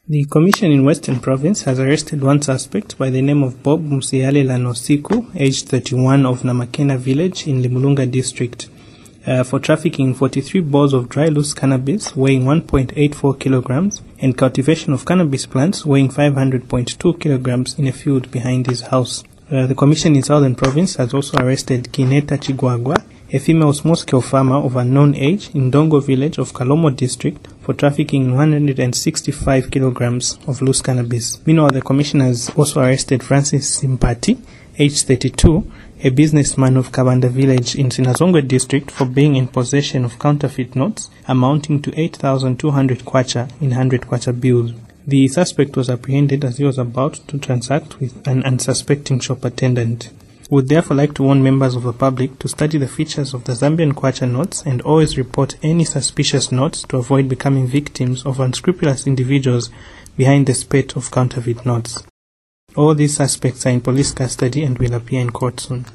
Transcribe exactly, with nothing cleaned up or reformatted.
The Commission in Western Province has arrested one suspect by the name of Bob Musiale Lanosiku, aged thirty-one, of Namakena village in Limulunga district, uh, for trafficking forty-three balls of dry loose cannabis weighing one point eight four kilograms and cultivation of cannabis plants weighing five hundred point two kilograms in a field behind his house. Uh, the Commission in Southern Province has also arrested Kineta Chiguagwa, a female small-scale farmer of unknown age in Dongo village of Kalomo district, for trafficking one hundred sixty-five kilograms of loose cannabis. Meanwhile, the Commission has also arrested Francis Simpati, aged thirty-two, a businessman of Kabanda village in Sinazongwe district, for being in possession of counterfeit notes amounting to eight thousand two hundred kwacha in one hundred kwacha bills. The suspect was apprehended as he was about to transact with an unsuspecting shop attendant. We would therefore like to warn members of the public to study the features of the Zambian kwacha notes and always report any suspicious notes to avoid becoming victims of unscrupulous individuals behind the spate of counterfeit notes. All these suspects are in police custody and will appear in court soon.